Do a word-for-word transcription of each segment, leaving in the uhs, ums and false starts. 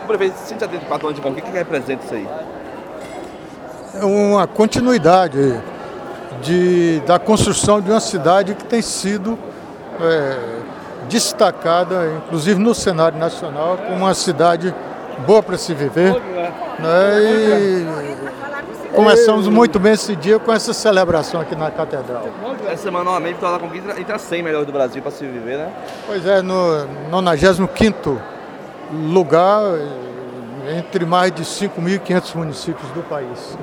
O prefeito, cento e setenta e quatro anos de conquista, o que representa isso aí? É uma continuidade de, da construção de uma cidade que tem sido é, destacada, inclusive no cenário nacional, como uma cidade boa para se viver. Né? E começamos muito bem esse dia com essa celebração aqui na Catedral. Essa semana, normalmente, Vitória da Conquista entre as cem melhores do Brasil para se viver, né? Pois é, no nonagésimo quinto lugar, entre mais de cinco mil e quinhentos municípios do país.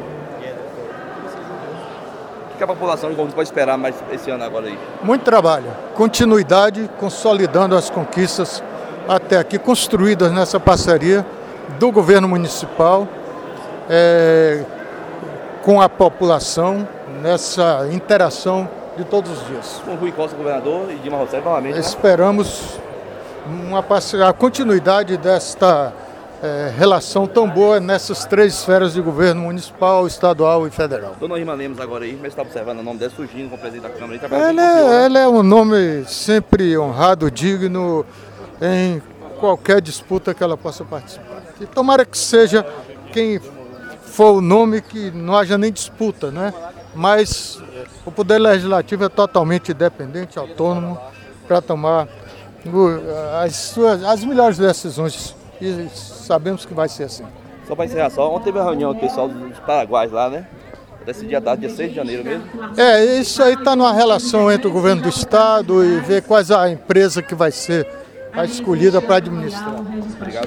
O que a população de Conquista pode esperar mais esse ano agora aí? Muito trabalho, continuidade, consolidando as conquistas até aqui, construídas nessa parceria do governo municipal é, com a população, nessa interação de todos os dias. Com Rui Costa, governador, e Dilma Rousseff, novamente, né? Esperamos uma parceria, a continuidade desta é, relação tão boa nessas três esferas de governo: municipal, estadual e federal. Dona Irma Lemos agora aí, como é que está observando o nome dela surgindo como presidente da Câmara? E ela, é, ela é um nome sempre honrado, digno em qualquer disputa que ela possa participar. E tomara que seja quem for o nome, que não haja nem disputa, né? Mas o Poder Legislativo é totalmente independente, autônomo, para tomar as, suas, as melhores decisões, e sabemos que vai ser assim. Só para encerrar, só, ontem teve a reunião com o pessoal dos Paraguaios lá, né? Desse dia dado, dia seis de janeiro mesmo. É, isso aí está numa relação entre o governo do estado e ver quais a empresa que vai ser a escolhida para administrar. Obrigado.